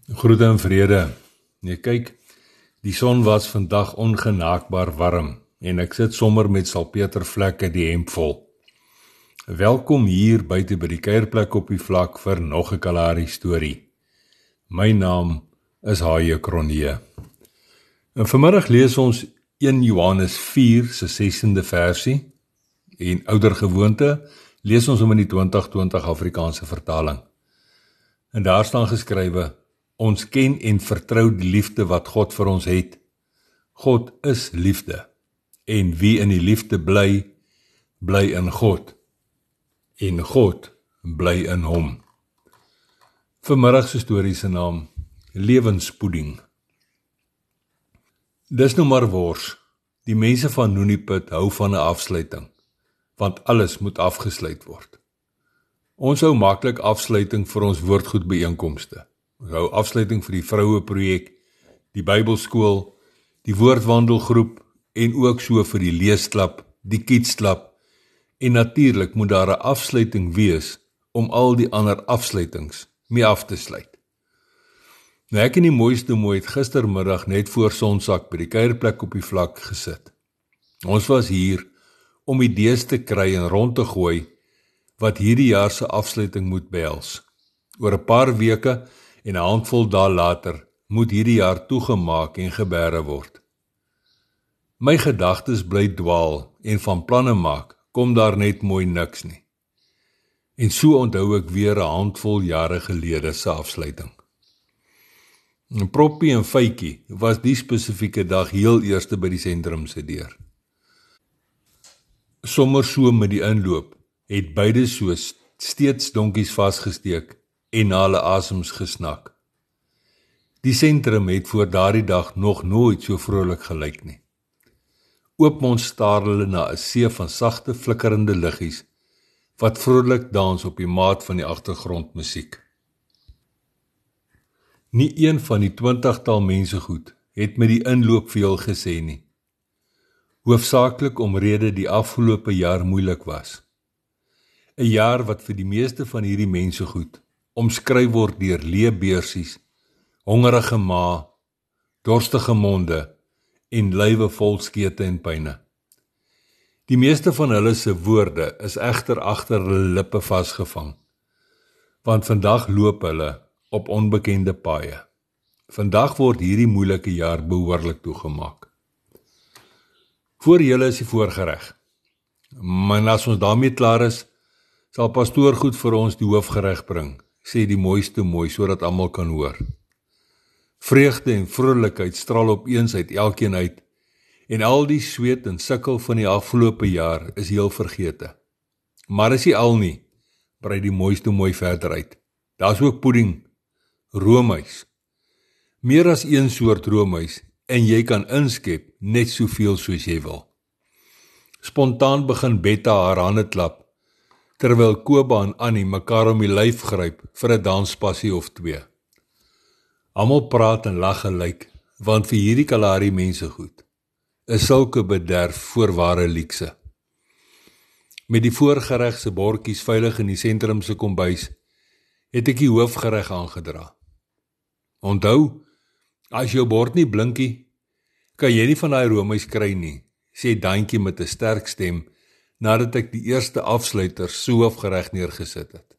Groete en vrede. Kyk, die son was vandag ongenaakbaar warm en ek sit sommer met salpetervlekke die hemp vol. Welkom hier buite by die kuierplek op die vlak vir nog 'n Kalahari storie. My naam is H.J. Cronje. En vanmiddag lees ons 1 Johannes 4 se 16de versie en ouer gewoonte lees ons hom in die 2020 Afrikaanse vertaling. En daar staan geskrywe: Ons ken en vertrou die liefde wat God vir ons het. God is liefde, en wie in die liefde bly, bly in God, en God bly in hom. Vanmiddag se storie se naam, Lewenspudding. Dis nou maar wors, die mense van Nooniput hou van 'n afsluiting, want alles moet afgesluit word. Ons hou maklik afsluiting vir ons woordgoedbyeenkomste. Ons hou afsluiting vir die vroueprojek, die Bybelskool, die woordwandelgroep en ook so vir die leesklub, die kidsklub en natuurlik moet daar 'n afsluiting wees om al die ander afsluitings mee af te sluit. Nou ek en die mooiste mooi het gistermiddag net voor sonsak by die kuierplek op die vlak gesit. Ons was hier om idees te kry en rond te gooi wat hierdie jaar se afsluiting moet behels. Oor 'n paar weke en 'n handvol dae later moet hierdie jaar toegemaak en geberre word. My gedagtes bly dwaal en van planne maak kom daar net mooi niks nie. En so onthou ek weer 'n handvol jare gelede se afsluiting. Proppie en Fytjie was die spesifieke dag heel eerste by die sentrum se deur. Sommer so met die inloop het beide so steeds donkies vasgesteek en na hulle asems gesnak. Die sentrum het voor daardie dag nog nooit so vrolik gelyk nie. Oopmond staar hulle na 'n see van sagte flikkerende liggies wat vrolik dans op die maat van die agtergrondmusiek. Nie een van die 20-tal mense goed het met die inloop veel gesê nie. Hoofsaaklik omrede die afgelope jaar moeilik was. 'n Jaar wat vir die meeste van hierdie mense goed omskryf word deur leë beursies, hongerige ma, dorstige monde en lywe vol skete en pyne. Die meeste van hulle se woorde is egter agter hulle lippe vasgevang, want vandag loop hulle op onbekende paaie. Vandag word hierdie moeilike jaar behoorlik toegemaak. Voor julle is die voorgereg. Maar as ons daarmee klaar is, sal pastoor goed vir ons die hoofgereg bring, sê die mooiste mooi, sodat almal kan hoor. Vreugde en vrolikheid straal opeens uit elkeen uit, en al die sweet en sukkel van die afgelope jaar is heel vergete. Maar is nie al nie, brei die mooiste mooi verder uit. Daar's ook pudding, roomys. Meer as een soort roomys, en jy kan inskep net soveel soos jy wil. Spontaan begin Betta haar hande klap, terwyl Koba en Annie mekaar om die lyf gryp vir 'n danspassie of 2. Almal praat en lag gelyk, want vir hierdie Kalahari mense goed is sulke bederf voorware liekse. Met die voorgereg se bordjies veilig in die sentrum se kombuis, het ek die hoofgereg aangedra. Onthou, as jou bord nie blinkie, kan jy nie van daai roomys kry nie, sê Daantjie met 'n sterk stem, nadat ek die eerste afsluiter so hoofgereg neergesit het.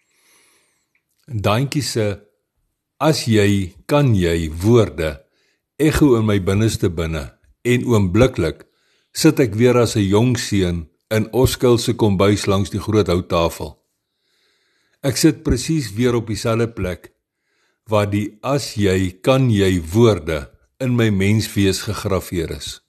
Daantjie se "as jy, kan jy" woorde ekho in my binneste binne, en oombliklik sit ek weer as 'n jong seun in Oskil se kombuis langs die groot houttafel. Ek sit presies weer op dieselfde plek, waar die "as jy, kan jy" woorde in my menswees gegraveer is.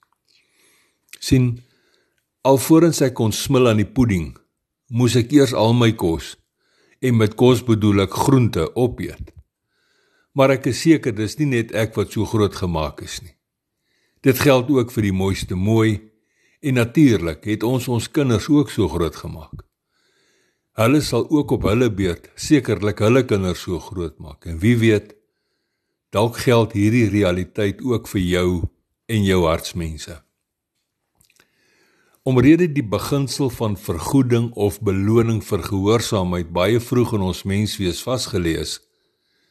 Sien, alvorens ek kon smil aan die pudding, moes ek eers al my kos, en met kos bedoel ek groente, opeet. Maar ek is seker, dis nie net ek wat so groot gemaak is nie. Dit geld ook vir die mooiste mooi, en natuurlik het ons kinders ook so groot gemaak. Hulle sal ook op hulle beurt sekerlik hulle kinders so groot maak, en wie weet, dalk geld hierdie realiteit ook vir jou en jou hartsmense. Omrede die beginsel van vergoeding of beloning vir gehoorsaamheid baie vroeg in ons menswees vasgelees,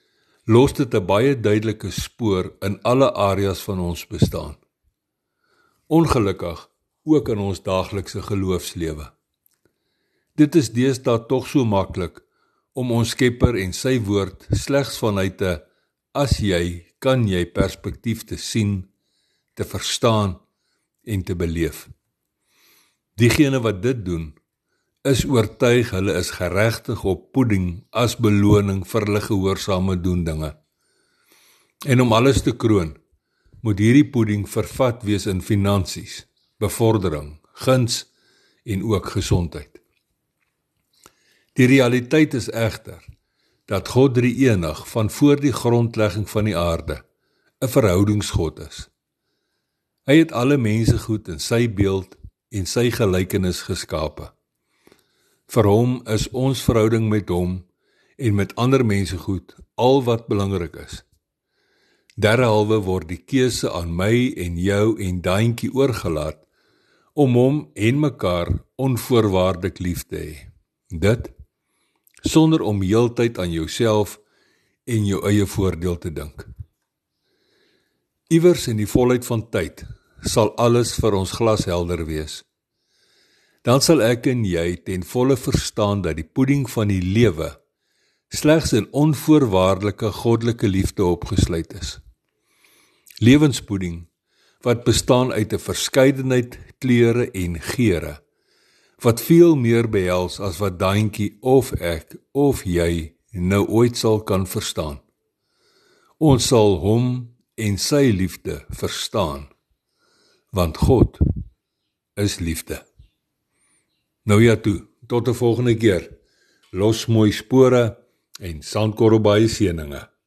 los dit 'n baie duidelike spoor in alle areas van ons bestaan. Ongelukkig ook in ons daaglikse geloofslewe. Dit is deesdae tog so maklik om ons Skepper en sy woord slegs vanuit 'n as jy, kan jy perspektief te sien, te verstaan en te beleef. Diegene wat dit doen, is oortuig hulle is geregtig op pudding as beloning vir hulle gehoorsame doendinge. En om alles te kroon, moet hierdie pudding vervat wees in finansies, bevordering, guns en ook gesondheid. Die realiteit is egter, dat God drie-enig van voor die grondlegging van die aarde 'n verhoudingsgod is. Hy het alle mense goed in sy beeld en sy gelykenis geskape. Vir hom is ons verhouding met hom en met ander mense goed al wat belangrik is. Derhalwe word die keuse aan my en jou en Daantjie oorgelaat om hom en mekaar onvoorwaardelik lief te hê. Dit sonder om heeltyd aan jouself en jou eie voordeel te dink. Iewers in die volheid van tyd sal alles vir ons glashelder wees. Dan sal ek en jy ten volle verstaan dat die pudding van die lewe slegs in onvoorwaardelike goddelike liefde opgesluit is. Lewenspudding wat bestaan uit 'n verskeidenheid kleure en geure, wat veel meer behels as wat Daantjie of ek of jy nou ooit sal kan verstaan. Ons sal hom en sy liefde verstaan, want God is liefde. Nou ja toe, tot 'n volgende keer. Los mooi spore en sandkorrel baie seëninge.